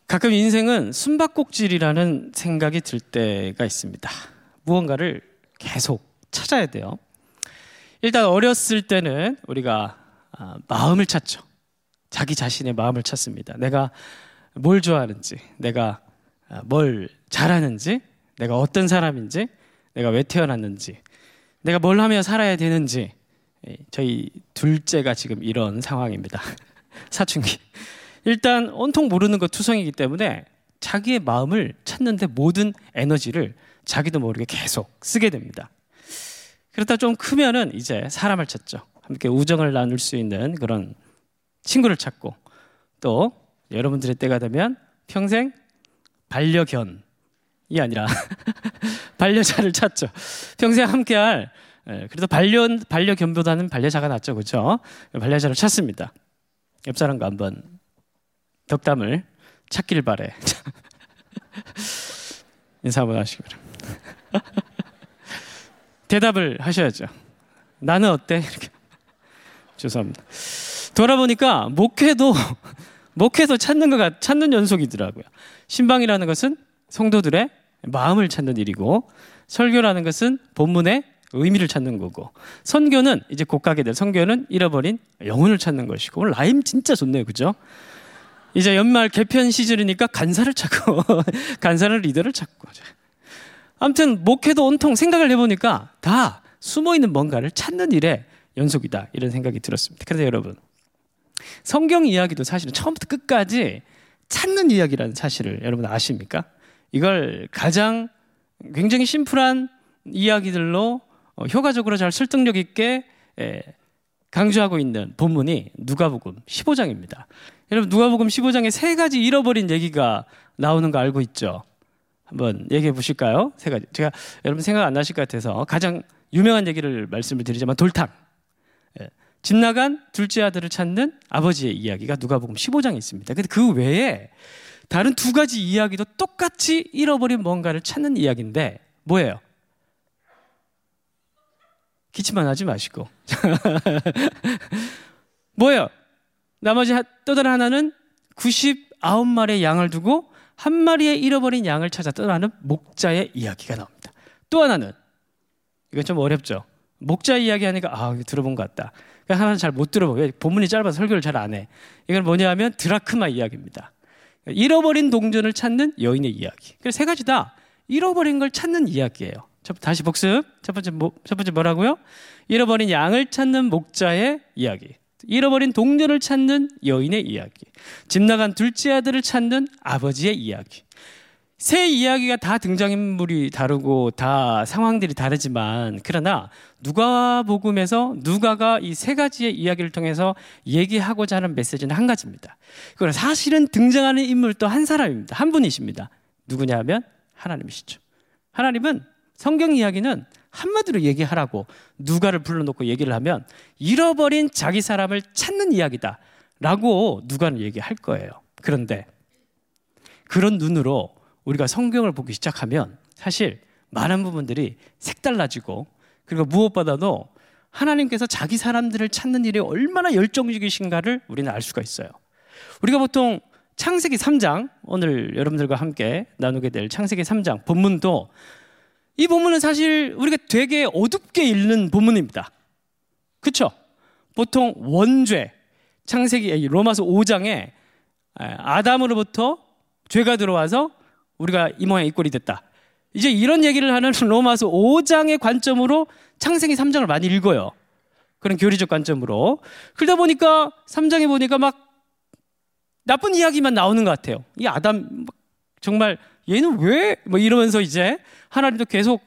가끔 인생은 숨바꼭질이라는 생각이 들 때가 있습니다. 무언가를 계속 찾아야 돼요. 일단 어렸을 때는 우리가 마음을 찾죠. 자기 자신의 마음을 찾습니다. 내가 뭘 좋아하는지, 내가 뭘 잘하는지, 내가 어떤 사람인지, 내가 왜 태어났는지, 내가 뭘 하며 살아야 되는지. 저희 둘째가 지금 이런 상황입니다. 사춘기. 일단 온통 모르는 것 투성이기 때문에 자기의 마음을 찾는데 모든 에너지를 자기도 모르게 계속 쓰게 됩니다. 그러다 좀 크면은 이제 사람을 찾죠. 함께 우정을 나눌 수 있는 그런 친구를 찾고, 또 여러분들의 때가 되면 평생 반려견이 아니라 반려자를 찾죠. 평생 함께할, 그래도 반려견보다는 반려자가 낫죠, 그렇죠? 반려자를 찾습니다. 옆 사람과 한번 덕담을 찾길 바래. 인사 한번 하시기 바랍니다. 대답을 하셔야죠. 나는 어때? 이렇게. 죄송합니다. 돌아보니까 목회도 찾는 연속이더라고요. 신방이라는 것은 성도들의 마음을 찾는 일이고, 설교라는 것은 본문의 의미를 찾는 거고, 선교는 이제 곧 가게 될 선교는 잃어버린 영혼을 찾는 것이고. 오늘 라임 진짜 좋네요, 그죠? 이제 연말 개편 시즌이니까 간사를 찾고 간사는 리더를 찾고. 아무튼 목회도 온통 생각을 해보니까 다 숨어있는 뭔가를 찾는 일의 연속이다, 이런 생각이 들었습니다. 그래서 여러분, 성경 이야기도 사실은 처음부터 끝까지 찾는 이야기라는 사실을 여러분 아십니까? 이걸 가장 굉장히 심플한 이야기들로 효과적으로 잘 설득력 있게 강조하고 있는 본문이 누가복음 15장입니다. 여러분, 누가복음 15장에 3가지 잃어버린 얘기가 나오는 거 알고 있죠? 한번 얘기해 보실까요? 3가지. 제가 여러분 생각 안 나실 것 같아서 가장 유명한 얘기를 말씀을 드리자면 돌탕. 집 나간 둘째 아들을 찾는 아버지의 이야기가 누가복음 15장에 있습니다. 근데 그 외에 다른 2가지 이야기도 똑같이 잃어버린 뭔가를 찾는 이야기인데 뭐예요? 기침만 하지 마시고. 뭐예요? 나머지 또 다른 하나는 99마리의 양을 두고 1마리의 잃어버린 양을 찾아 떠나는 목자의 이야기가 나옵니다. 또 하나는, 이건 좀 어렵죠? 목자 이야기 하니까 들어본 것 같다. 하나는 잘 못 들어보고, 본문이 짧아서 설교를 잘 안 해. 이건 뭐냐 하면 드라크마 이야기입니다. 잃어버린 동전을 찾는 여인의 이야기. 그래서 3가지 다 잃어버린 걸 찾는 이야기예요. 다시 복습. 첫 번째 뭐라고요? 잃어버린 양을 찾는 목자의 이야기. 잃어버린 동전을 찾는 여인의 이야기. 집 나간 둘째 아들을 찾는 아버지의 이야기. 3 이야기가 다 등장인물이 다르고 다 상황들이 다르지만, 그러나 누가복음에서 누가가 이 3가지의 이야기를 통해서 얘기하고자 하는 메시지는 한 가지입니다. 그러나 사실은 등장하는 인물도 한 사람입니다. 한 분이십니다. 누구냐 하면 하나님이시죠. 하나님은 성경 이야기는 한마디로 얘기하라고 누가를 불러놓고 얘기를 하면 잃어버린 자기 사람을 찾는 이야기다 라고 누가는 얘기할 거예요. 그런데 그런 눈으로 우리가 성경을 보기 시작하면 사실 많은 부분들이 색달라지고, 그리고 무엇보다도 하나님께서 자기 사람들을 찾는 일에 얼마나 열정적이신가를 우리는 알 수가 있어요. 우리가 보통 창세기 3장, 오늘 여러분들과 함께 나누게 될 창세기 3장 본문도, 이 본문은 사실 우리가 되게 어둡게 읽는 본문입니다. 그렇죠? 보통 원죄, 창세기 로마서 5장에 아담으로부터 죄가 들어와서 우리가 이 모양 이 꼴이 됐다. 이제 이런 얘기를 하는 로마서 5장의 관점으로 창세기 3장을 많이 읽어요. 그런 교리적 관점으로. 그러다 보니까 3장에 보니까 막 나쁜 이야기만 나오는 것 같아요. 이 아담 정말 얘는 왜? 이러면서 이제 하나님도 계속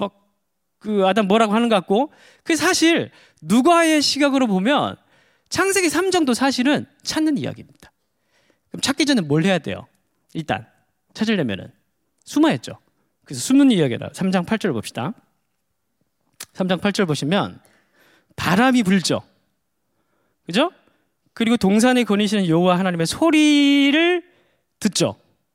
그 아담 뭐라고 하는 것 같고, 그 사실 누가의 시각으로 보면 창세기 3장도 사실은 찾는 이야기입니다. 그럼 찾기 전에 뭘 해야 돼요? 일단 찾으려면은 숨어야죠. 그래서 숨는 이야기라. 3장 8절 봅시다. 3장 8절 보시면 바람이 불죠. 그죠? 그리고 동산에 거니시는 여호와 하나님의 소리를 듣죠.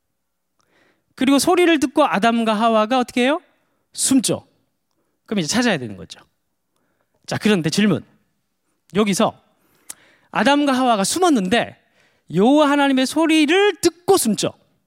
그리고 소리를 듣고 아담과 하와가 어떻게 해요? 숨죠. 그럼 이제 찾아야 되는 거죠. 자, 그런데 질문. 여기서 아담과 하와가 숨었는데 여호와 하나님의 소리를 듣고 숨죠.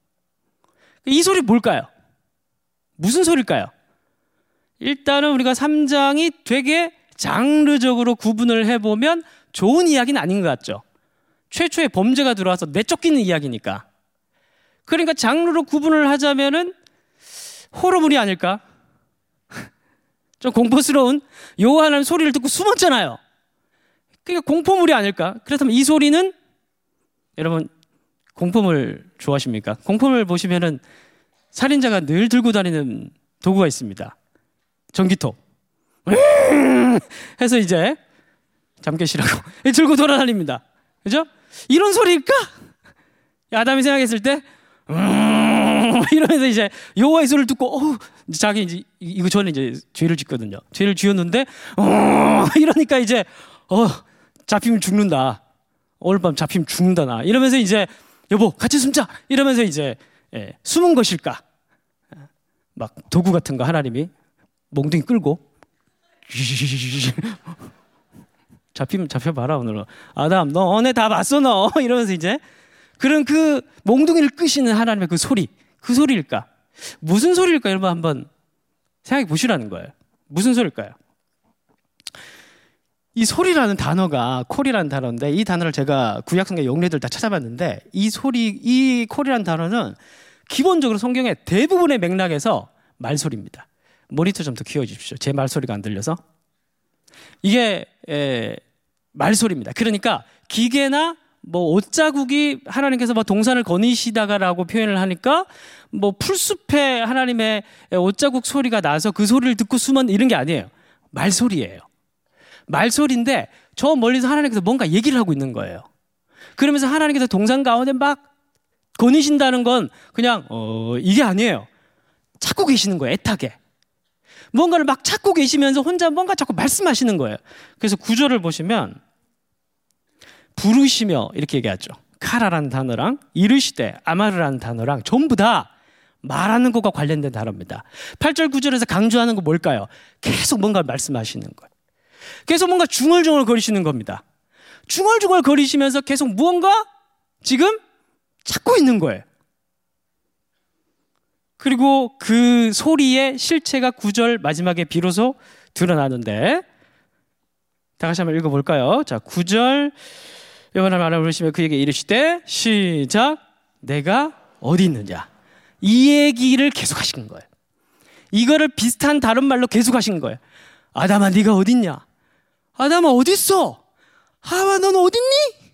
이 소리 뭘까요? 무슨 소리일까요? 일단은 우리가 3장이 되게 장르적으로 구분을 해보면 좋은 이야기는 아닌 것 같죠. 최초의 범죄가 들어와서 내쫓기는 이야기니까. 그러니까 장르로 구분을 하자면은 호러물이 아닐까? 좀 공포스러운 여호와 소리를 듣고 숨었잖아요. 그러니까 공포물이 아닐까? 그렇다면 이 소리는 여러분 공포물 좋아하십니까? 공포물 보시면은 살인자가 늘 들고 다니는 도구가 있습니다. 전기톱. 해서 이제 잠 깨시라고 들고 돌아다닙니다. 그죠? 이런 소리일까? 아담이 생각했을 때 이러면서 이제 여호와의 소리를 듣고 자기 이제 이거 전에 이제 죄를 짓거든요. 죄를 지었는데 이러니까 이제 잡히면 죽는다. 오늘 밤 잡히면 죽는다 나. 이러면서 이제 여보 같이 숨자. 이러면서 이제 숨은 것일까? 막 도구 같은 거 하나님이 몽둥이 끌고 잡히면 잡혀봐라 오늘은. 아담 너네 다 봤어 너. 이러면서 이제 그런 그 몽둥이를 끄시는 하나님의 그 소리, 그 소리일까? 무슨 소리일까? 여러분 한번 생각해 보시라는 거예요. 무슨 소리일까요? 이 소리라는 단어가 콜이라는 단어인데 이 단어를 제가 구약성경 용례들 다 찾아봤는데 이 콜이라는 단어는 기본적으로 성경의 대부분의 맥락에서 말소리입니다. 모니터 좀 더 키워주십시오. 제 말소리가 안 들려서. 이게 말소리입니다. 그러니까 기계나 뭐 옷자국이 하나님께서 뭐 동산을 거니시다가라고 표현을 하니까 뭐 풀숲에 하나님의 옷자국 소리가 나서 그 소리를 듣고 숨은 이런 게 아니에요. 말소리예요. 말소리인데 저 멀리서 하나님께서 뭔가 얘기를 하고 있는 거예요. 그러면서 하나님께서 동산 가운데 막 거니신다는 건 그냥 이게 아니에요. 찾고 계시는 거예요. 애타게. 뭔가를 막 찾고 계시면서 혼자 뭔가 자꾸 말씀하시는 거예요. 그래서 구절을 보시면 부르시며 이렇게 얘기하죠. 카라라는 단어랑 이르시되 아마르라는 단어랑 전부 다 말하는 것과 관련된 단어입니다. 8절 9절에서 강조하는 거 뭘까요? 계속 뭔가를 말씀하시는 거예요. 계속 뭔가 중얼중얼 거리시는 겁니다. 중얼중얼 거리시면서 계속 무언가 지금 찾고 있는 거예요. 그리고 그 소리의 실체가 9절 마지막에 비로소 드러나는데 다 같이 한번 읽어볼까요? 자, 9절 여호와를 말하며 부르시며 그에게 이르시되 시작 내가 어디 있느냐 이 얘기를 계속 하시는 거예요. 이거를 비슷한 다른 말로 계속 하시는 거예요. 아담아 네가 어디 있냐? 아담아 어디 있어? 하와 넌 어디 있니?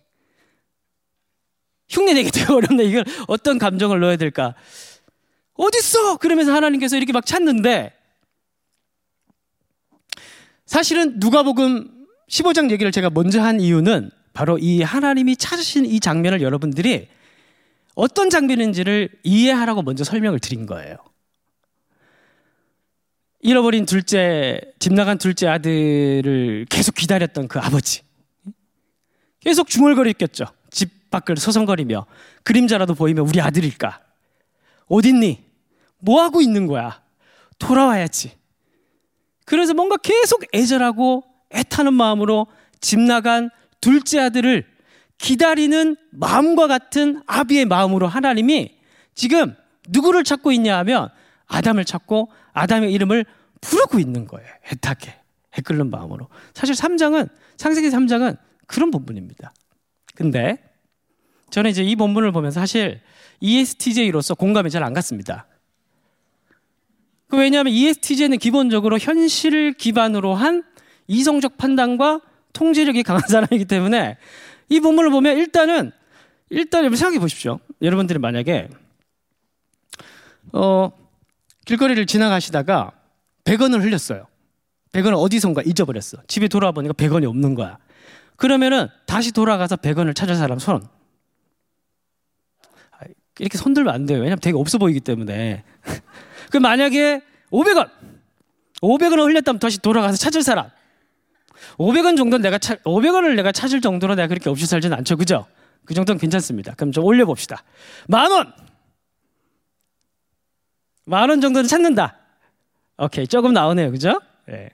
흉내내기 되게 어렵네. 이걸 어떤 감정을 넣어야 될까? 어디 있어? 그러면서 하나님께서 이렇게 막 찾는데 사실은 누가복음 15장 얘기를 제가 먼저 한 이유는 바로 이 하나님이 찾으신 이 장면을 여러분들이 어떤 장면인지를 이해하라고 먼저 설명을 드린 거예요. 잃어버린 집 나간 둘째 아들을 계속 기다렸던 그 아버지. 계속 중얼거렸겠죠. 집 밖을 서성거리며 그림자라도 보이면 우리 아들일까? 어딨니? 뭐하고 있는 거야? 돌아와야지. 그래서 뭔가 계속 애절하고 애타는 마음으로 집 나간 둘째 아들을 기다리는 마음과 같은 아비의 마음으로 하나님이 지금 누구를 찾고 있냐 하면 아담을 찾고 아담의 이름을 부르고 있는 거예요. 애타게 애끓는 마음으로. 사실 창세기 3장은 그런 본문입니다. 근데 저는 이제 이 본문을 보면서 사실 ESTJ로서 공감이 잘 안 갔습니다. 왜냐하면 ESTJ는 기본적으로 현실 기반으로 한 이성적 판단과 통제력이 강한 사람이기 때문에 이 본문을 보면 일단 여러분 생각해 보십시오. 여러분들이 만약에 길거리를 지나가시다가 100원을 흘렸어요. 100원을 어디선가 잊어버렸어. 집에 돌아와 보니까 100원이 없는 거야. 그러면은 다시 돌아가서 100원을 찾을 사람 손. 이렇게 손 들면 안 돼요. 왜냐면 되게 없어 보이기 때문에. 그 만약에 500원을 흘렸다면 다시 돌아가서 찾을 사람. 500원을 내가 찾을 정도로 내가 그렇게 없이 살지는 않죠. 그죠? 그 정도는 괜찮습니다. 그럼 좀 올려봅시다. 10,000원! 10,000원 정도는 찾는다. 오케이. 조금 나오네요. 그죠? 네.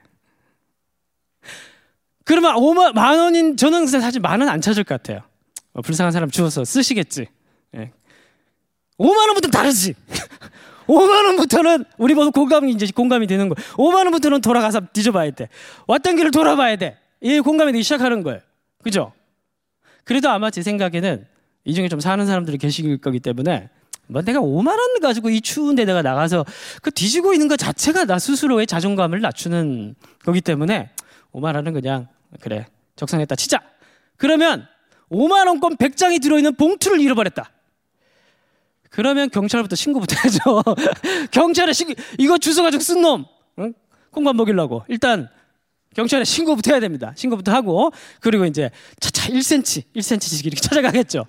그러면 10,000원인, 저는 사실 10,000원 안 찾을 것 같아요. 불쌍한 사람 주워서 쓰시겠지. 네. 50,000원부터 다르지. 5만 원부터는 우리 모두 공감이 되는 거예요. 5만 원부터는 돌아가서 뒤져봐야 돼. 왔던 길을 돌아봐야 돼. 이 공감이 되기 시작하는 거예요. 그죠? 그래도 아마 제 생각에는 이 중에 좀 사는 사람들이 계실 거기 때문에 뭐 내가 5만 원 가지고 이 추운 데다가 나가서 그 뒤지고 있는 것 자체가 나 스스로의 자존감을 낮추는 거기 때문에 5만 원은 그냥 그래 적성했다 치자. 그러면 5만 원권 100장이 들어있는 봉투를 잃어버렸다. 그러면 경찰부터 신고부터 해야죠. 경찰에 이거 주워가지고 쓴 놈, 응? 콩밥 먹이려고 일단 경찰에 신고부터 해야 됩니다. 신고부터 하고 그리고 이제 차차 1cm씩 이렇게 찾아가겠죠.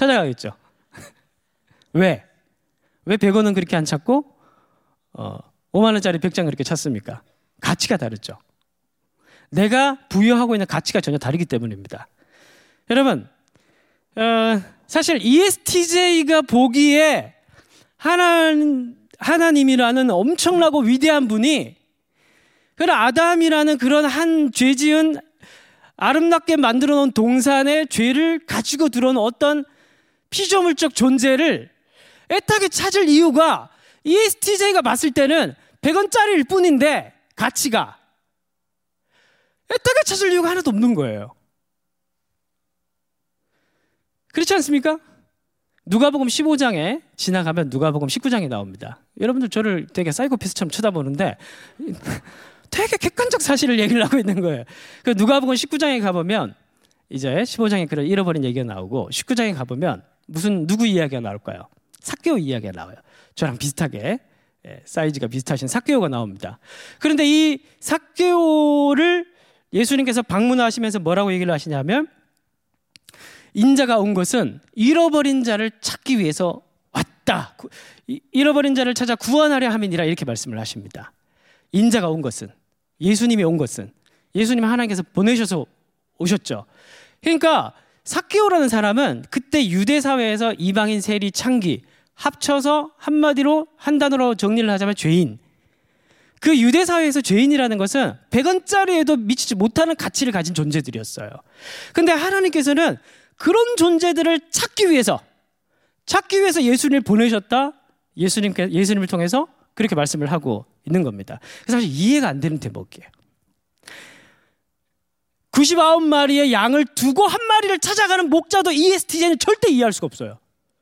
왜 100원은 그렇게 안 찾고 5만 원짜리 100장 그렇게 찾습니까? 가치가 다르죠. 내가 부여하고 있는 가치가 전혀 다르기 때문입니다. 여러분, 사실 ESTJ가 보기에 하나님이라는 엄청나고 위대한 분이 그런 아담이라는 그런 한 죄지은 아름답게 만들어 놓은 동산의 죄를 가지고 들어온 어떤 피조물적 존재를 애타게 찾을 이유가 ESTJ가 봤을 때는 100원짜리일 뿐인데 가치가 애타게 찾을 이유가 하나도 없는 거예요. 그렇지 않습니까? 누가복음 15장에 지나가면 누가복음 19장이 나옵니다. 여러분들 저를 되게 사이코패스처럼 쳐다보는데 되게 객관적 사실을 얘기를 하고 있는 거예요. 그 누가복음 19장에 가보면 이제 15장에 그런 잃어버린 얘기가 나오고 19장에 가보면 누구 이야기가 나올까요? 삭개오 이야기가 나와요. 저랑 비슷하게 사이즈가 비슷하신 삭개오가 나옵니다. 그런데 이 삭개오를 예수님께서 방문하시면서 뭐라고 얘기를 하시냐면 인자가 온 것은 잃어버린 자를 찾기 위해서 왔다. 잃어버린 자를 찾아 구원하려 함이니라 이렇게 말씀을 하십니다. 인자가 온 것은 예수님이 온 것은 예수님 하나님께서 보내셔서 오셨죠. 그러니까 삭개오라는 사람은 그때 유대 사회에서 이방인, 세리, 창기 합쳐서 한마디로 한 단어로 정리를 하자면 죄인. 그 유대 사회에서 죄인이라는 것은 100원짜리에도 미치지 못하는 가치를 가진 존재들이었어요. 근데 하나님께서는 그런 존재들을 찾기 위해서 예수님을 보내셨다. 예수님을 통해서 그렇게 말씀을 하고 있는 겁니다. 그래서 사실 이해가 안 되는 대목이에요. 99마리의 양을 두고 한 마리를 찾아가는 목자도 ESTJ는 절대 이해할 수가 없어요.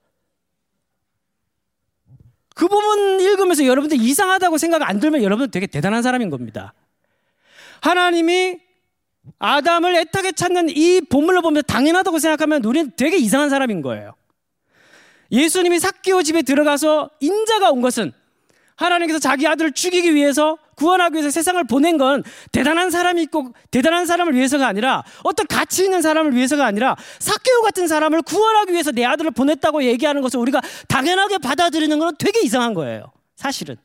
그 부분 읽으면서 여러분들 이상하다고 생각 안 들면 여러분들 되게 대단한 사람인 겁니다. 하나님이 아담을 애타게 찾는 이 본문을 보면서 당연하다고 생각하면 우리는 되게 이상한 사람인 거예요. 예수님이 삭개오 집에 들어가서 인자가 온 것은 하나님께서 자기 아들을 죽이기 위해서 구원하기 위해서 세상을 보낸 건 대단한 사람이 있고 대단한 사람을 위해서가 아니라 어떤 가치 있는 사람을 위해서가 아니라 삭개오 같은 사람을 구원하기 위해서 내 아들을 보냈다고 얘기하는 것을 우리가 당연하게 받아들이는 건 되게 이상한 거예요. 사실은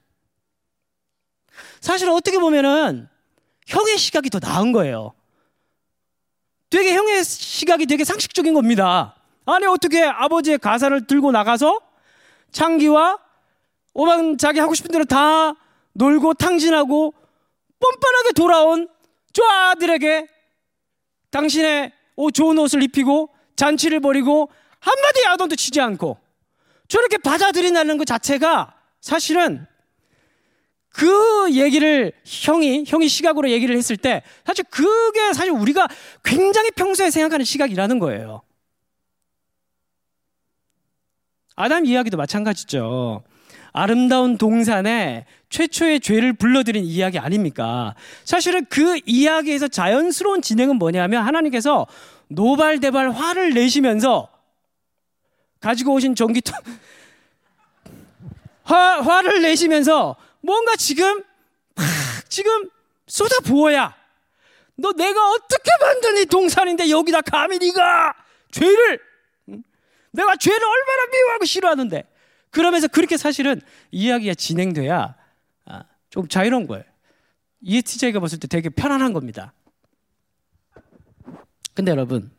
어떻게 보면은 형의 시각이 더 나은 거예요. 되게 형의 시각이 되게 상식적인 겁니다. 아니 어떻게 아버지의 가사를 들고 나가서 창기와 오만 자기 하고 싶은 대로 다 놀고 탕진하고 뻔뻔하게 돌아온 저 아들에게 당신의 좋은 옷을 입히고 잔치를 벌이고 한마디 야단도 치지 않고 저렇게 받아들인다는 것 자체가 사실은 그 얘기를 형이 시각으로 얘기를 했을 때 사실 그게 사실 우리가 굉장히 평소에 생각하는 시각이라는 거예요. 아담 이야기도 마찬가지죠. 아름다운 동산에 최초의 죄를 불러들인 이야기 아닙니까? 사실은 그 이야기에서 자연스러운 진행은 뭐냐면 하나님께서 노발대발 화를 내시면서 가지고 오신 전기통 화를 내시면서 뭔가 지금 쏟아 부어야 너 내가 어떻게 만든 이 동산인데 여기다 감히 네가 죄를 내가 죄를 얼마나 미워하고 싫어하는데 그러면서 그렇게 사실은 이야기가 진행돼야 좀 자유로운 거예요. ESTJ가 봤을 때 되게 편안한 겁니다. 근데 여러분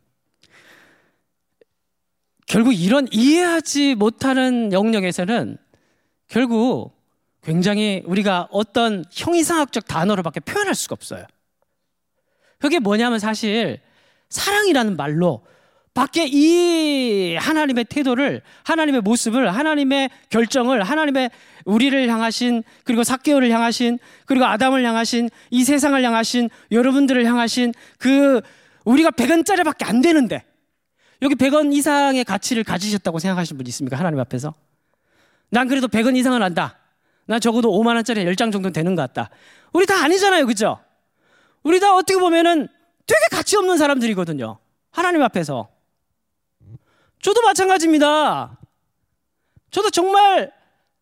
결국 이런 이해하지 못하는 영역에서는 결국 굉장히 우리가 어떤 형이상학적 단어로밖에 표현할 수가 없어요. 그게 뭐냐면 사실 사랑이라는 말로 밖에 이 하나님의 태도를, 하나님의 모습을, 하나님의 결정을, 하나님의 우리를 향하신, 그리고 삭개오를 향하신, 그리고 아담을 향하신, 이 세상을 향하신, 여러분들을 향하신 그 우리가 100원짜리밖에 안 되는데 여기 100원 이상의 가치를 가지셨다고 생각하시는 분 있습니까? 하나님 앞에서. 난 그래도 100원 이상은 안다. 난 적어도 5만 원짜리 10장 정도는 되는 것 같다. 우리 다 아니잖아요. 그죠? 우리 다 어떻게 보면은 되게 가치 없는 사람들이거든요. 하나님 앞에서. 저도 마찬가지입니다. 저도 정말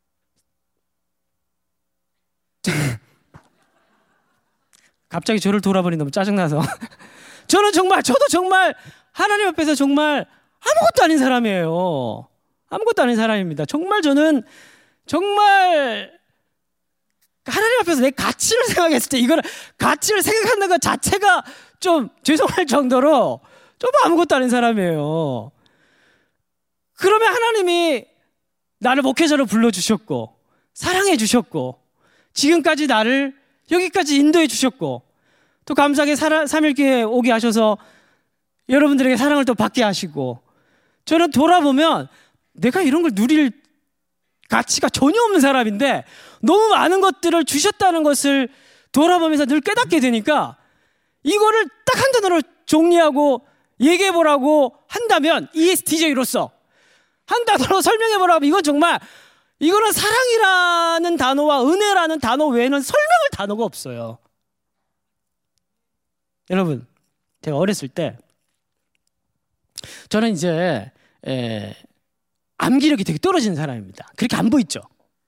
갑자기 저를 돌아보니 너무 짜증나서 저도 정말 하나님 앞에서 정말 아무것도 아닌 사람이에요. 아무것도 아닌 사람입니다. 정말 저는 정말 하나님 앞에서 내 가치를 생각했을 때 이거를 가치를 생각하는 것 자체가 좀 죄송할 정도로 좀 아무것도 아닌 사람이에요. 그러면 하나님이 나를 목회자로 불러주셨고 사랑해 주셨고 지금까지 나를 여기까지 인도해 주셨고 또 감사하게 3일교회 오게 하셔서 여러분들에게 사랑을 또 받게 하시고 저는 돌아보면 내가 이런 걸 누릴 가치가 전혀 없는 사람인데 너무 많은 것들을 주셨다는 것을 돌아보면서 늘 깨닫게 되니까 이거를 딱 한 단어로 정리하고 얘기해보라고 한다면 ESTJ로서 한 단어로 설명해보라고 하면 이거는 사랑이라는 단어와 은혜라는 단어 외에는 설명할 단어가 없어요. 여러분, 제가 어렸을 때 저는 이제 암기력이 되게 떨어지는 사람입니다. 그렇게 안 보이죠?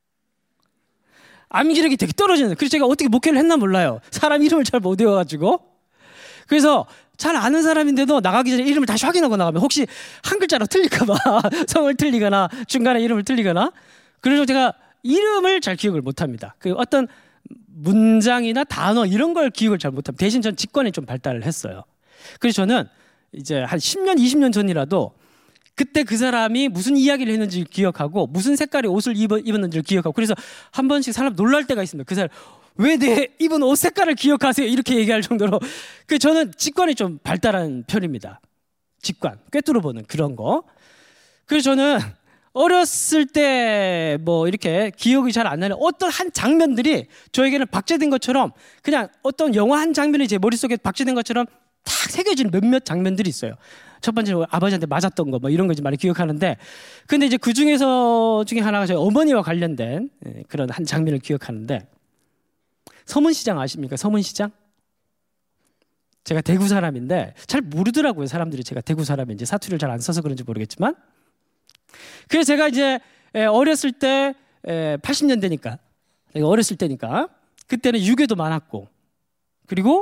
암기력이 되게 떨어지는. 그래서 제가 어떻게 목회를 했나 몰라요. 사람 이름을 잘 못 외워가지고. 그래서 잘 아는 사람인데도 나가기 전에 이름을 다시 확인하고 나가면 혹시 한 글자로 틀릴까봐 성을 틀리거나 중간에 이름을 틀리거나. 그래서 제가 이름을 잘 기억을 못합니다. 그 어떤 문장이나 단어 이런 걸 기억을 잘 못합니다. 대신 전 직관이 좀 발달을 했어요. 그래서 저는 이제 한 10년, 20년 전이라도 그때 그 사람이 무슨 이야기를 했는지 기억하고 무슨 색깔의 옷을 입었는지를 기억하고 그래서 한 번씩 사람 놀랄 때가 있습니다. 그 사람 왜 내 입은 옷 색깔을 기억하세요? 이렇게 얘기할 정도로 저는 직관이 좀 발달한 편입니다. 직관, 꿰뚫어보는 그런 거. 그래서 저는 어렸을 때 뭐 이렇게 기억이 잘 안 나는 어떤 한 장면들이 저에게는 박제된 것처럼 그냥 어떤 영화 한 장면이 제 머릿속에 박제된 것처럼 딱 새겨지는 몇몇 장면들이 있어요. 첫 번째는 아버지한테 맞았던 거 뭐 이런 거 이제 많이 기억하는데 근데 이제 그 중에 하나가 저희 어머니와 관련된 그런 한 장면을 기억하는데 서문시장 아십니까? 서문시장? 제가 대구 사람인데 잘 모르더라고요. 사람들이 제가 대구 사람인지 사투리를 잘 안 써서 그런지 모르겠지만 그래서 제가 이제 어렸을 때 80년대니까 내가 어렸을 때니까 그때는 유괴도 많았고 그리고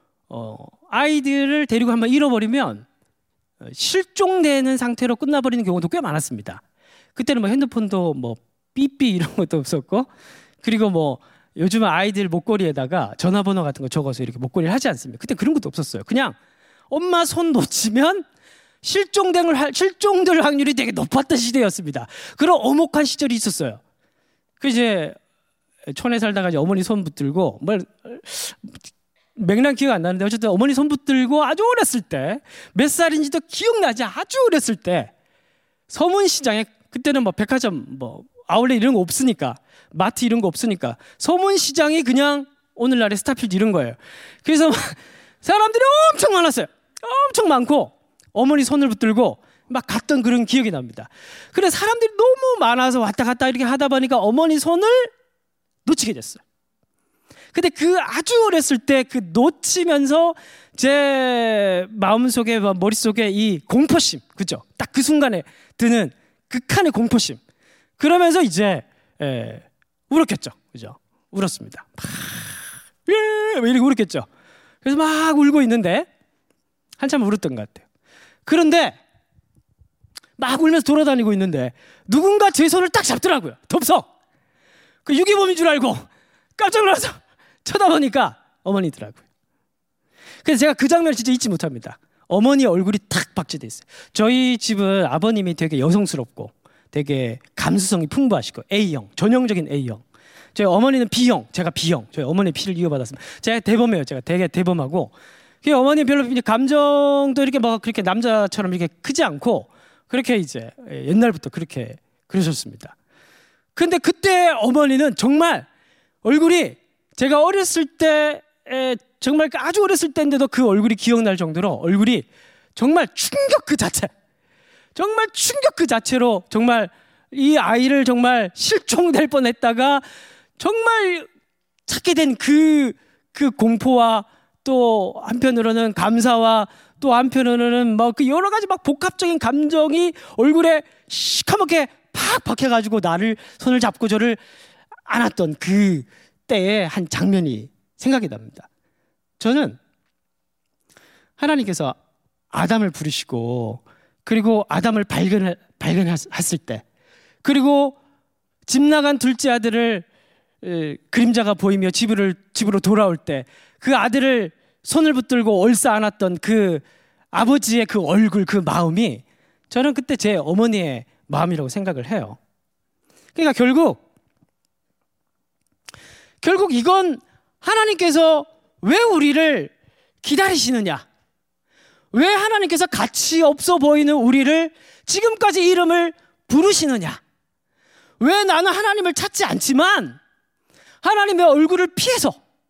아이들을 데리고 한번 잃어버리면 실종되는 상태로 끝나버리는 경우도 꽤 많았습니다. 그때는 뭐 핸드폰도 뭐 삐삐 이런 것도 없었고 그리고 뭐 요즘은 아이들 목걸이에다가 전화번호 같은 거 적어서 이렇게 목걸이를 하지 않습니까? 그때 그런 것도 없었어요. 그냥 엄마 손 놓치면 실종될 확률이 되게 높았던 시대였습니다. 그런 엄혹한 시절이 있었어요. 그 이제 촌에 살다가 이제 어머니 손 붙들고 맥락 기억 안 나는데 어쨌든 어머니 손 붙들고 아주 어렸을 때 몇 살인지도 기억나지 아주 어렸을 때 서문시장에 그때는 뭐 백화점 뭐 아울렛 이런 거 없으니까 마트 이런 거 없으니까 서문시장이 그냥 오늘날의 스타필드 이런 거예요. 그래서 사람들이 엄청 많았어요. 엄청 많고 어머니 손을 붙들고 막 갔던 그런 기억이 납니다. 그래 사람들이 너무 많아서 왔다 갔다 이렇게 하다 보니까 어머니 손을 놓치게 됐어요. 근데 그 아주 어렸을 때 그 놓치면서 제 마음속에 머릿속에 이 공포심, 그죠? 딱 그 순간에 드는 극한의 공포심. 그러면서 이제 울었겠죠, 그죠? 울었습니다. 이렇게 울었겠죠. 그래서 막 울고 있는데 한참 울었던 것 같아요. 그런데 막 울면서 돌아다니고 있는데 누군가 제 손을 딱 잡더라고요. 덥석. 그 유괴범인 줄 알고 깜짝 놀라서 쳐다보니까 어머니더라고요. 그래서 제가 그 장면을 진짜 잊지 못합니다. 어머니 얼굴이 탁 박제돼 있어요. 저희 집은 아버님이 되게 여성스럽고 되게 감수성이 풍부하시고 A형, 전형적인 A형. 저희 어머니는 B형, 제가 B형. 저희 어머니 피를 이어받았습니다. 제가 대범해요. 제가 되게 대범하고 그 어머니 별로 이제 감정도 이렇게 뭐 그렇게 남자처럼 이렇게 크지 않고 그렇게 이제 옛날부터 그렇게 그러셨습니다. 근데 그때 어머니는 정말 얼굴이 제가 어렸을 때 정말 아주 어렸을 때인데도 그 얼굴이 기억날 정도로 얼굴이 정말 충격 그 자체, 정말 충격 그 자체로 정말 이 아이를 정말 실종될 뻔했다가 정말 찾게 된 그 공포와 또 한편으로는 감사와 또 한편으로는 뭐 그 여러 가지 막 복합적인 감정이 얼굴에 시커멓게 팍 박혀가지고 나를 손을 잡고 저를 안았던 그 때의 한 장면이 생각이 납니다. 저는 하나님께서 아담을 부르시고 그리고 아담을 발견했을 때 그리고 집 나간 둘째 아들을 그림자가 보이며 집으로 돌아올 때 그 아들을 손을 붙들고 얼싸 안았던 그 아버지의 그 얼굴 그 마음이 저는 그때 제 어머니의 마음이라고 생각을 해요. 그러니까 결국 이건 하나님께서 왜 우리를 기다리시느냐, 왜 하나님께서 가치 없어 보이는 우리를 지금까지 이름을 부르시느냐, 왜 나는 하나님을 찾지 않지만 하나님의 얼굴을 피해서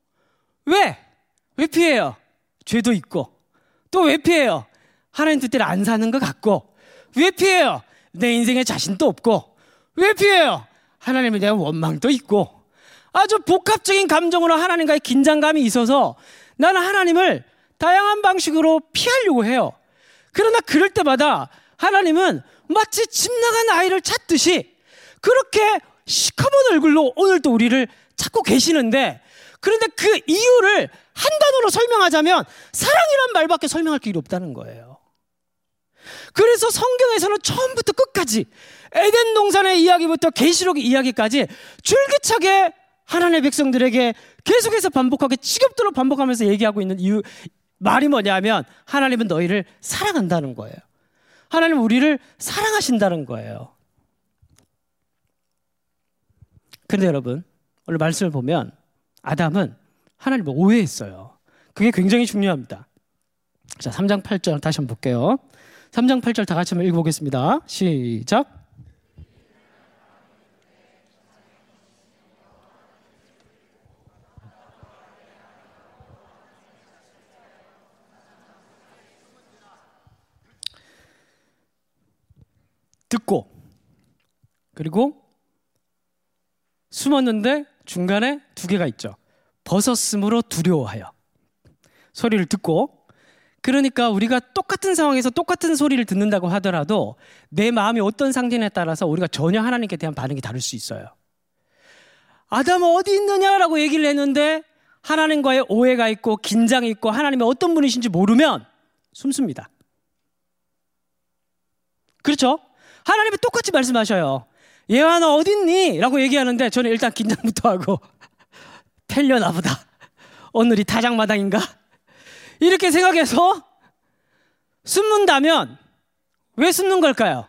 왜 피해요? 죄도 있고 또 왜 피해요? 하나님 뜻대로 안 사는 것 같고 왜 피해요? 내 인생에 자신도 없고 왜 피해요? 하나님에 대한 원망도 있고 아주 복합적인 감정으로 하나님과의 긴장감이 있어서 나는 하나님을 다양한 방식으로 피하려고 해요. 그러나 그럴 때마다 하나님은 마치 집 나간 아이를 찾듯이 그렇게 시커먼 얼굴로 오늘도 우리를 찾고 계시는데, 그런데 그 이유를 한 단어로 설명하자면 사랑이란 말밖에 설명할 길이 없다는 거예요. 그래서 성경에서는 처음부터 끝까지 에덴 동산의 이야기부터 계시록 이야기까지 줄기차게 하나님의 백성들에게 계속해서 반복하게 지겹도록 반복하면서 얘기하고 있는 이유, 말이 뭐냐면 하나님은 너희를 사랑한다는 거예요. 하나님은 우리를 사랑하신다는 거예요. 그런데 여러분, 오늘 말씀을 보면 아담은 하나님을 오해했어요. 그게 굉장히 중요합니다. 자, 3장 8절 다시 한번 볼게요. 3장 8절 다 같이 한번 읽어보겠습니다. 시작. 듣고 그리고 숨었는데 중간에 두 개가 있죠. 벗었으므로 두려워하여. 소리를 듣고, 그러니까 우리가 똑같은 상황에서 똑같은 소리를 듣는다고 하더라도 내 마음이 어떤 상태에 따라서 우리가 전혀 하나님께 대한 반응이 다를 수 있어요. 아담은 어디 있느냐라고 얘기를 했는데 하나님과의 오해가 있고 긴장이 있고 하나님이 어떤 분이신지 모르면 숨습니다. 그렇죠? 하나님이 똑같이 말씀하셔요. 얘와 너 어디 있니? 라고 얘기하는데 저는 일단 긴장부터 하고 펠려나 보다. 오늘이 타작마당인가? 이렇게 생각해서 숨는다면 왜 숨는 걸까요?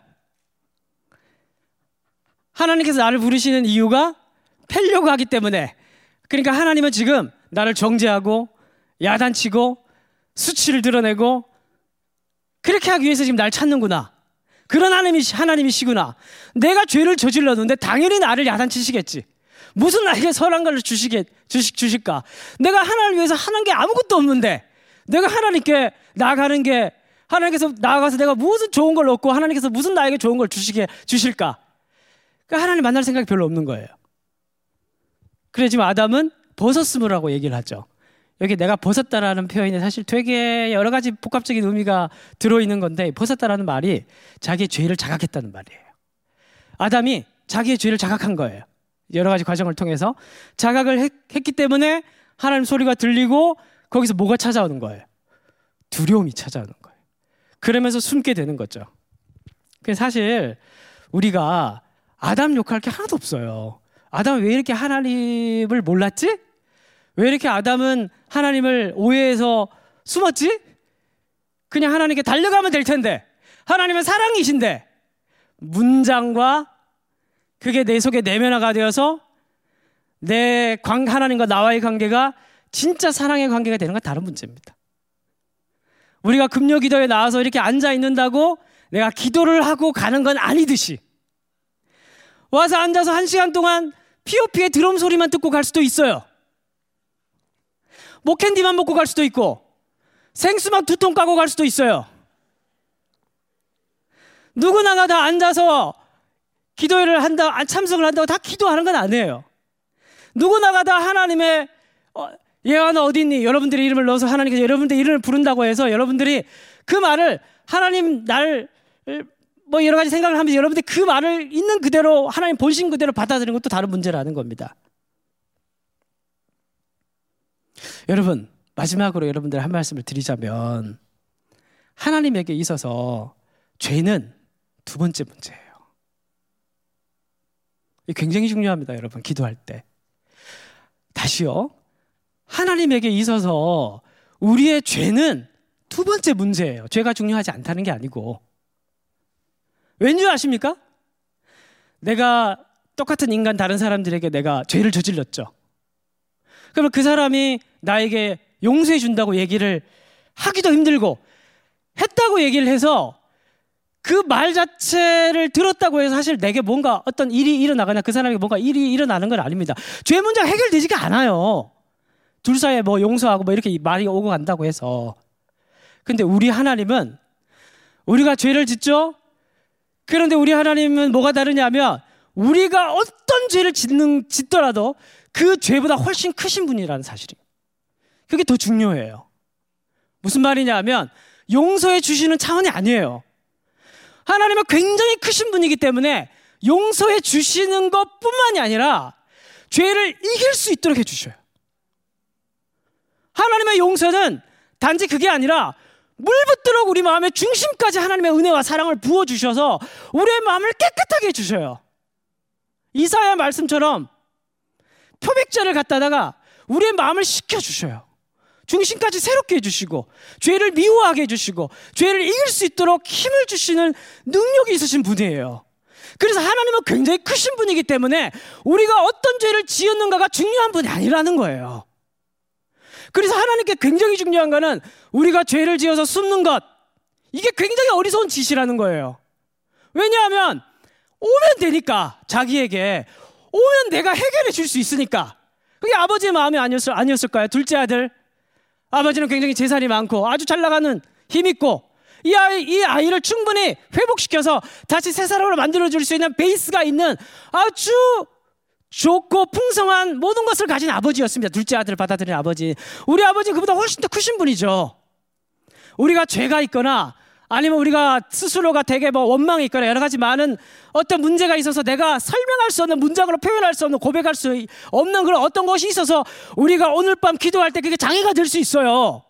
하나님께서 나를 부르시는 이유가 펠려고 하기 때문에. 그러니까 하나님은 지금 나를 정죄하고 야단치고 수치를 드러내고 그렇게 하기 위해서 지금 날 찾는구나. 그런 하나님이시구나. 내가 죄를 저질렀는데 당연히 나를 야단치시겠지. 무슨 나에게 선한 걸 주실까? 내가 하나님을 위해서 하는 게 아무것도 없는데 내가 하나님께 나아가는 게, 하나님께서 나아가서 내가 무슨 좋은 걸 얻고 하나님께서 무슨 나에게 좋은 걸 주실까? 그러니까 하나님 만날 생각이 별로 없는 거예요. 그래 지금 아담은 벗었음이라고 얘기를 하죠. 여기 내가 벗었다라는 표현이 사실 되게 여러 가지 복합적인 의미가 들어있는 건데, 벗었다라는 말이 자기의 죄를 자각했다는 말이에요. 아담이 자기의 죄를 자각한 거예요. 여러 가지 과정을 통해서 자각을 했기 때문에 하나님 소리가 들리고 거기서 뭐가 찾아오는 거예요? 두려움이 찾아오는 거예요. 그러면서 숨게 되는 거죠. 그래서 사실 우리가 아담 욕할 게 하나도 없어요. 아담은 왜 이렇게 하나님을 몰랐지? 왜 이렇게 아담은 하나님을 오해해서 숨었지? 그냥 하나님께 달려가면 될 텐데, 하나님은 사랑이신데 문장과 그게 내 속에 내면화가 되어서 하나님과 나와의 관계가 진짜 사랑의 관계가 되는 건 다른 문제입니다. 우리가 금요 기도에 나와서 이렇게 앉아 있는다고 내가 기도를 하고 가는 건 아니듯이 와서 앉아서 1시간 동안 POP의 드럼 소리만 듣고 갈 수도 있어요. 목캔디만 먹고 갈 수도 있고 생수만 2통 까고 갈 수도 있어요. 누구나가 다 앉아서 기도회를 한다, 참석을 한다고 다 기도하는 건 아니에요. 누구나가 다 하나님의 예화는 어디 있니? 여러분들의 이름을 넣어서 하나님께서 여러분들의 이름을 부른다고 해서 여러분들이 그 말을 하나님 날 뭐 여러 가지 생각을 하면서 여러분들이 그 말을 있는 그대로 하나님 본심 그대로 받아들이는 것도 다른 문제라는 겁니다. 여러분, 마지막으로 여러분들 한 말씀을 드리자면 하나님에게 있어서 죄는 2번째 문제예요. 이게 굉장히 중요합니다. 여러분, 기도할 때. 다시요. 하나님에게 있어서 우리의 죄는 2번째 문제예요. 죄가 중요하지 않다는 게 아니고. 왠지 아십니까? 내가 똑같은 인간 다른 사람들에게 내가 죄를 저질렀죠. 그러면 그 사람이 나에게 용서해 준다고 얘기를 하기도 힘들고 했다고 얘기를 해서 그 말 자체를 들었다고 해서 사실 내게 뭔가 어떤 일이 일어나거나 그 사람에게 뭔가 일이 일어나는 건 아닙니다. 죄 문제가 해결되지가 않아요. 둘 사이에 뭐 용서하고 뭐 이렇게 말이 오고 간다고 해서. 근데 우리 하나님은 우리가 죄를 짓죠? 그런데 우리 하나님은 뭐가 다르냐면 우리가 어떤 죄를 짓더라도 그 죄보다 훨씬 크신 분이라는 사실이에요. 그게 더 중요해요. 무슨 말이냐면 용서해 주시는 차원이 아니에요. 하나님은 굉장히 크신 분이기 때문에 용서해 주시는 것뿐만이 아니라 죄를 이길 수 있도록 해주셔요. 하나님의 용서는 단지 그게 아니라 물붓도록 우리 마음의 중심까지 하나님의 은혜와 사랑을 부어주셔서 우리의 마음을 깨끗하게 해주셔요. 이사야 말씀처럼 표백제를 갖다다가 우리의 마음을 식혀주셔요. 중심까지 새롭게 해주시고 죄를 미워하게 해주시고 죄를 이길 수 있도록 힘을 주시는 능력이 있으신 분이에요. 그래서 하나님은 굉장히 크신 분이기 때문에 우리가 어떤 죄를 지었는가가 중요한 분이 아니라는 거예요. 그래서 하나님께 굉장히 중요한 거는 우리가 죄를 지어서 숨는 것, 이게 굉장히 어리석은 짓이라는 거예요. 왜냐하면 오면 되니까, 자기에게 오면 내가 해결해 줄 수 있으니까. 그게 아버지의 마음이 아니었을까요? 둘째 아들, 아버지는 굉장히 재산이 많고 아주 잘 나가는 힘 있고 이 아이를 충분히 회복시켜서 다시 새 사람으로 만들어줄 수 있는 베이스가 있는 아주 좋고 풍성한 모든 것을 가진 아버지였습니다. 둘째 아들을 받아들인 아버지. 우리 아버지는 그보다 훨씬 더 크신 분이죠. 우리가 죄가 있거나 아니면 우리가 스스로가 되게 뭐 원망이 있거나 여러 가지 많은 어떤 문제가 있어서 내가 설명할 수 없는, 문장으로 표현할 수 없는, 고백할 수 없는 그런 어떤 것이 있어서 우리가 오늘 밤 기도할 때 그게 장애가 될 수 있어요.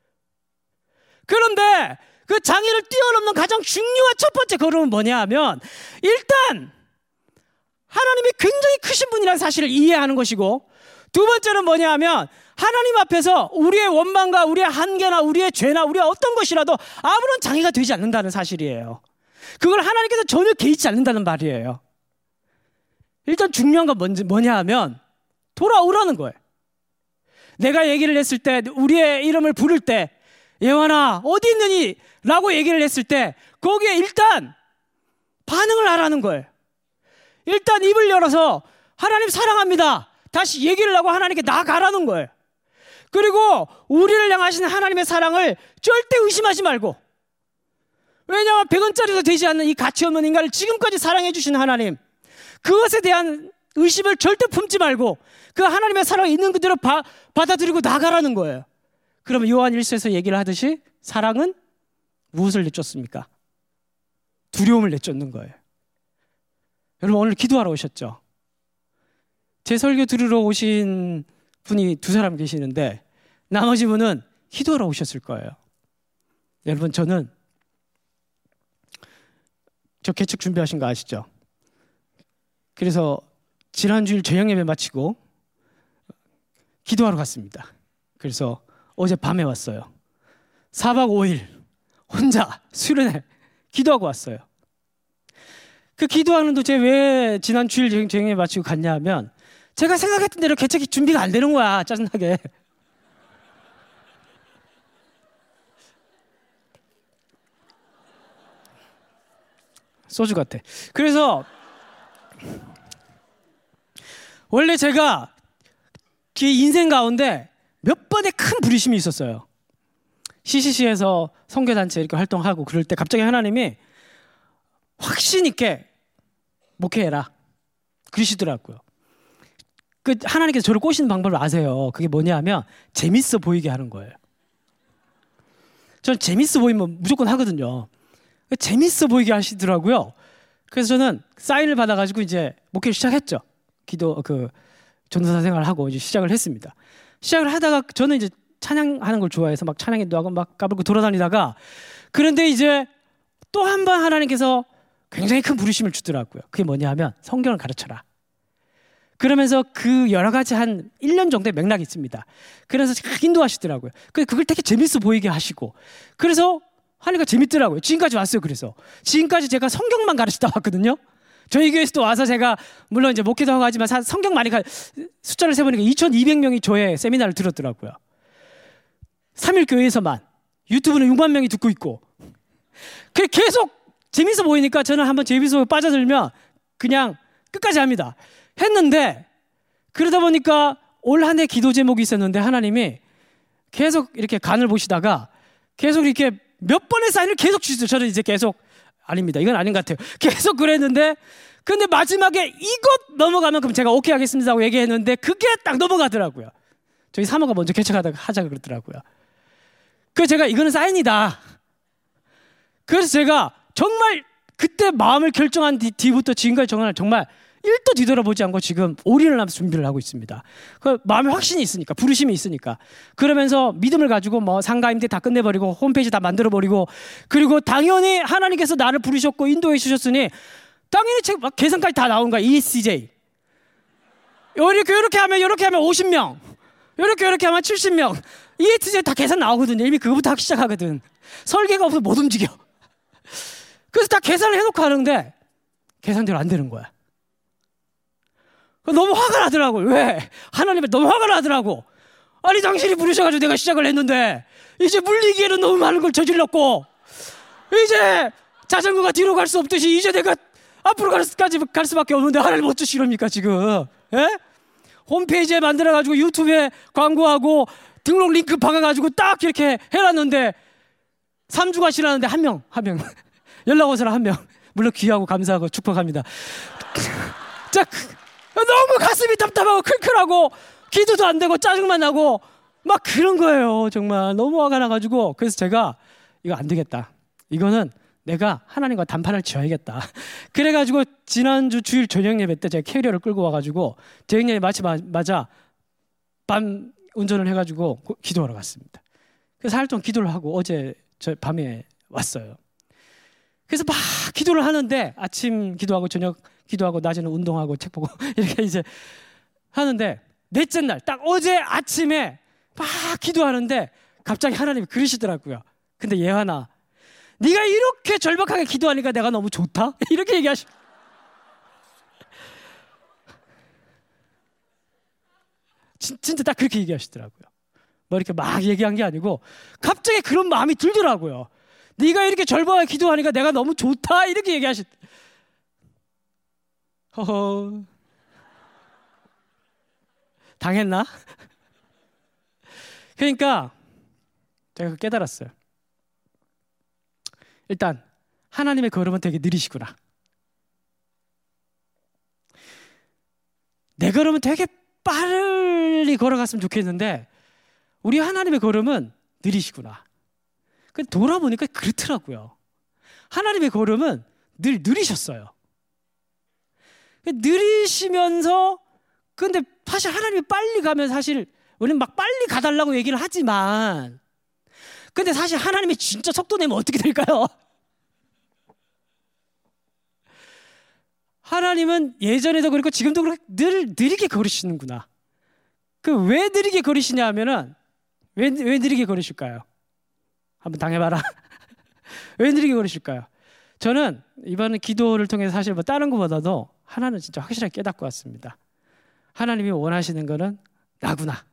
그런데 그 장애를 뛰어넘는 가장 중요한 첫 번째 걸음은 뭐냐 하면 일단 하나님이 굉장히 크신 분이라는 사실을 이해하는 것이고, 두 번째는 뭐냐 하면 하나님 앞에서 우리의 원망과 우리의 한계나 우리의 죄나 우리의 어떤 것이라도 아무런 장애가 되지 않는다는 사실이에요. 그걸 하나님께서 전혀 개의치 않는다는 말이에요. 일단 중요한 건 뭐냐 하면 돌아오라는 거예요. 내가 얘기를 했을 때, 우리의 이름을 부를 때 예완아 어디 있느니? 라고 얘기를 했을 때 거기에 일단 반응을 하라는 거예요. 일단 입을 열어서 하나님 사랑합니다, 다시 얘기를 하고 하나님께 나아가라는 거예요. 그리고 우리를 향하신 하나님의 사랑을 절대 의심하지 말고, 왜냐하면 100원짜리도 되지 않는 이 가치 없는 인간을 지금까지 사랑해 주신 하나님, 그것에 대한 의심을 절대 품지 말고 그 하나님의 사랑을 있는 그대로 받아들이고 나가라는 거예요. 그러면 요한 1서에서 얘기를 하듯이 사랑은 무엇을 내쫓습니까? 두려움을 내쫓는 거예요. 여러분 오늘 기도하러 오셨죠? 제 설교 들으러 오신 분이 2사람 계시는데 나머지 분은 기도하러 오셨을 거예요. 여러분 저는 저 개척 준비하신 거 아시죠? 그래서 지난주일 저녁 예배 마치고 기도하러 갔습니다. 그래서 어제 밤에 왔어요. 4박 5일 혼자 수련회 기도하고 왔어요. 그 기도하는 도대체 왜 지난 주일 저녁 예배 마치고 갔냐 하면 제가 생각했던 대로 개척이 준비가 안 되는 거야. 짜증나게. 소주 같아. 그래서 원래 제가 제 인생 가운데 몇 번의 큰 부르심이 있었어요. CCC에서 선교단체 이렇게 활동하고 그럴 때 갑자기 하나님이 확신 있게 목회해라 그러시더라고요. 그 하나님께서 저를 꼬시는 방법을 아세요. 그게 뭐냐면 재밌어 보이게 하는 거예요. 저는 재밌어 보이면 무조건 하거든요. 재밌어 보이게 하시더라고요. 그래서 저는 사인을 받아가지고 이제 목회를 시작했죠. 전도사 생활을 하고 이제 시작을 했습니다. 시작을 하다가 저는 이제 찬양하는 걸 좋아해서 막 찬양인도 하고 막 까불고 돌아다니다가 그런데 이제 또 한 번 하나님께서 굉장히 큰 부르심을 주더라고요. 그게 뭐냐면 성경을 가르쳐라. 그러면서 그 여러 가지 한 1년 정도의 맥락이 있습니다. 그래서 인도하시더라고요. 그걸 되게 재밌어 보이게 하시고 그래서 하니까 재밌더라고요. 지금까지 왔어요. 그래서 지금까지 제가 성경만 가르치다 왔거든요. 저희 교회에서도 와서 제가 물론 이제 목회도 하고 하지만 성경 많이 숫자를 세보니까 2,200명이 저의 세미나를 들었더라고요. 3일 교회에서만 유튜브는 6만 명이 듣고 있고 계속 재밌어 보이니까 저는 한번 재밌어 빠져들면 그냥 끝까지 합니다. 했는데 그러다 보니까 올 한 해 기도 제목이 있었는데 하나님이 계속 이렇게 간을 보시다가 계속 이렇게 몇 번의 사인을 계속 주시죠. 저는 이제 계속 아닙니다. 이건 아닌 것 같아요. 계속 그랬는데 근데 마지막에 이것 넘어가면 그럼 제가 오케이 하겠습니다 하고 얘기했는데 그게 딱 넘어가더라고요. 저희 사모가 먼저 개척하다가 하자 그러더라고요. 그래서 제가 이거는 사인이다. 그래서 제가 정말 그때 마음을 결정한 뒤부터 지금까지 정말 1도 뒤돌아보지 않고 지금 올인을 하면서 준비를 하고 있습니다. 그 마음에 확신이 있으니까, 부르심이 있으니까. 그러면서 믿음을 가지고 뭐 상가임대 다 끝내버리고 홈페이지 다 만들어버리고 그리고 당연히 하나님께서 나를 부르셨고 인도해 주셨으니 당연히 막 계산까지 다 나온 거야. ECJ. 이렇게 하면 50명. 이렇게 하면 70명. ESJ 다 계산 나오거든요. 이미 그거부터 하기 시작하거든. 설계가 없어서 못 움직여. 그래서 다 계산을 해놓고 하는데 계산대로 안 되는 거야. 너무 화가 나더라고요. 왜? 하나님이 너무 화가 나더라고. 아니 당신이 부르셔가지고 내가 시작을 했는데 이제 물리기에는 너무 많은 걸 저질렀고 이제 자전거가 뒤로 갈 수 없듯이 이제 내가 앞으로 갈 수밖에 없는데 하나님 어쩌시렵니까 지금? 예? 홈페이지에 만들어가지고 유튜브에 광고하고 등록 링크 박아가지고 딱 이렇게 해놨는데 3주가 지났는데 한 명 연락 온 사람 한 명 물론 귀하고 감사하고 축복합니다. 자, 너무 가슴이 답답하고 클클하고 기도도 안 되고 짜증만 나고 막 그런 거예요. 정말 너무 화가 나가지고 그래서 제가 이거 안 되겠다. 이거는 내가 하나님과 단판을 지어야겠다. 그래가지고 지난주 주일 저녁 예배 때 제가 캐리어를 끌고 와가지고 저녁 예배 마치자마자 밤 운전을 해가지고 기도하러 갔습니다. 그래서 하루 동안 기도를 하고 어제 저 밤에 왔어요. 그래서 막 기도를 하는데 아침 기도하고 저녁 기도하고 낮에는 운동하고 책 보고 이렇게 이제 하는데 넷째 날 딱 어제 아침에 막 기도하는데 갑자기 하나님이 그러시더라고요. 근데 예환아 네가 이렇게 절박하게 기도하니까 내가 너무 좋다? 이렇게 얘기하시. 진짜 딱 그렇게 얘기하시더라고요. 뭐 이렇게 막 얘기한 게 아니고 갑자기 그런 마음이 들더라고요. 네가 이렇게 절박하게 기도하니까 내가 너무 좋다? 이렇게 얘기하시. 허허. 당했나? 그러니까 제가 깨달았어요. 일단 하나님의 걸음은 되게 느리시구나. 내 걸음은 되게 빨리 걸어갔으면 좋겠는데 우리 하나님의 걸음은 느리시구나. 돌아보니까 그렇더라고요. 하나님의 걸음은 늘 느리셨어요. 느리시면서 근데 사실 하나님이 빨리 가면 사실 우리는 막 빨리 가달라고 얘기를 하지만 근데 사실 하나님이 진짜 속도 내면 어떻게 될까요? 하나님은 예전에도 그렇고 지금도 그렇고 늘 느리게 걸으시는구나. 왜 느리게 걸으시냐 하면은 왜 느리게 걸으실까요? 한번 당해봐라. 왜 느리게 걸으실까요? 저는 이번 기도를 통해서 사실 뭐 다른 것보다도 하나는 진짜 확실하게 깨닫고 왔습니다. 하나님이 원하시는 거는 나구나.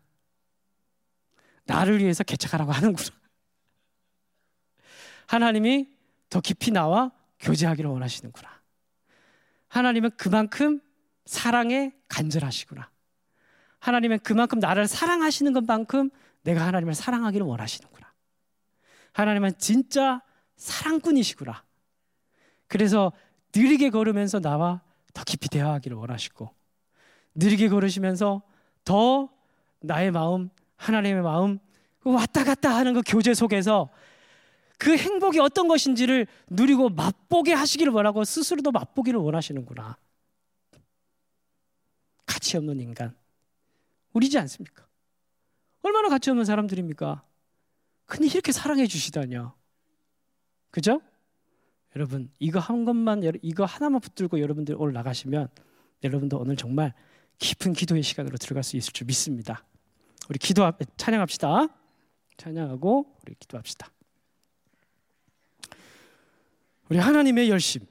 나를 위해서 개척하라고 하는구나. 하나님이 더 깊이 나와 교제하기를 원하시는구나. 하나님은 그만큼 사랑에 간절하시구나. 하나님은 그만큼 나를 사랑하시는 것만큼 내가 하나님을 사랑하기를 원하시는구나. 하나님은 진짜 사랑꾼이시구나. 그래서 느리게 걸으면서 나와 더 깊이 대화하기를 원하시고, 느리게 걸으시면서 더 나의 마음, 하나님의 마음 왔다 갔다 하는 그 교제 속에서 그 행복이 어떤 것인지를 누리고 맛보게 하시기를 원하고 스스로도 맛보기를 원하시는구나. 가치 없는 인간 우리지 않습니까? 얼마나 가치 없는 사람들입니까? 근데 이렇게 사랑해 주시다뇨. 그죠? 여러분, 이거 하나만 붙들고 여러분들 오늘 나가시면 여러분도 오늘 정말 깊은 기도의 시간으로 들어갈 수 있을 줄 믿습니다. 우리 찬양합시다. 찬양하고 우리 기도합시다. 우리 하나님의 열심.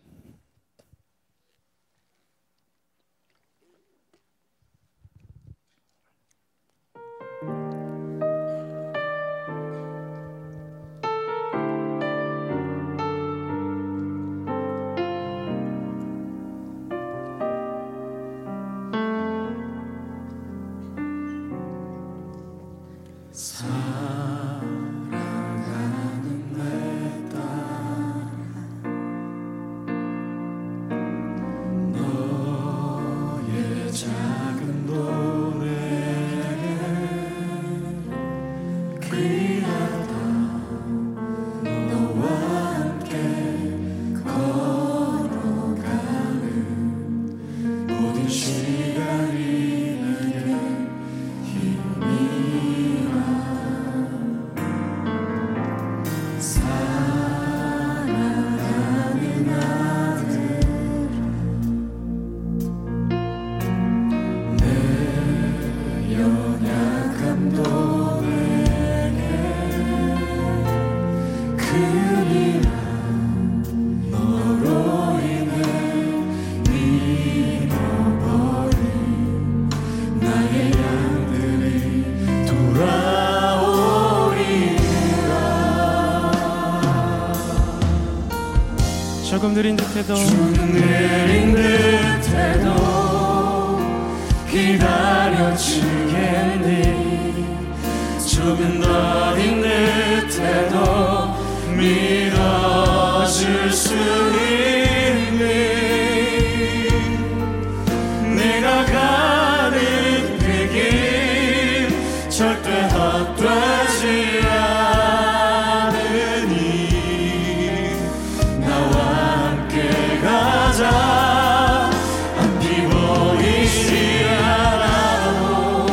조금 느린 듯해도 기다려주겠니. 조금 느린 듯해도 믿어줄 수 있니. 내가 가는 그 길 절대 헛되지 않으니 나와 함께 가자. 앞이 보이지 않아도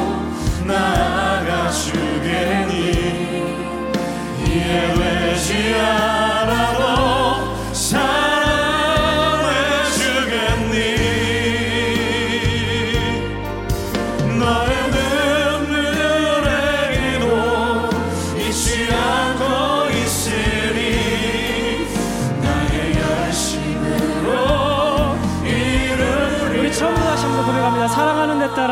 나아가주겠니. 이해되지 않아도 사랑해주겠니. 너의 눈물의 기도 잊지 않고 있으니 나의 열심으로 이루리. 우리 처음으로 다시 한번 고백합니다. 사랑하는 데 따라.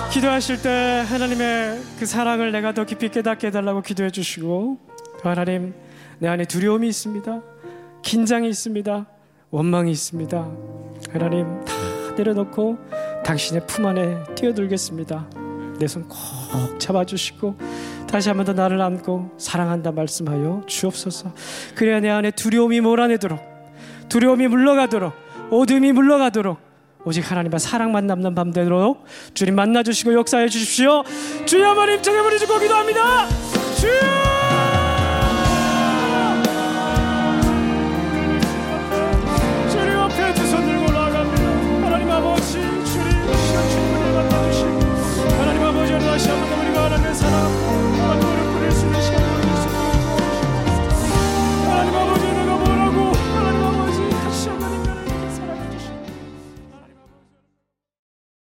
기도하실 때 하나님의 그 사랑을 내가 더 깊이 깨닫게 해달라고 기도해 주시고, 하나님, 내 안에 두려움이 있습니다. 긴장이 있습니다. 원망이 있습니다. 하나님, 다 내려놓고 당신의 품 안에 뛰어들겠습니다. 내 손 꼭 잡아주시고 다시 한 번 더 나를 안고 사랑한다 말씀하여 주옵소서. 그래야 내 안에 두려움이 몰아내도록, 두려움이 물러가도록, 어둠이 물러가도록 오직 하나님의 사랑만 남는 밤 되도록 주님 만나주시고 역사해 주십시오. 주여, 한번 힘차게 부르시고 기도합니다. 주여!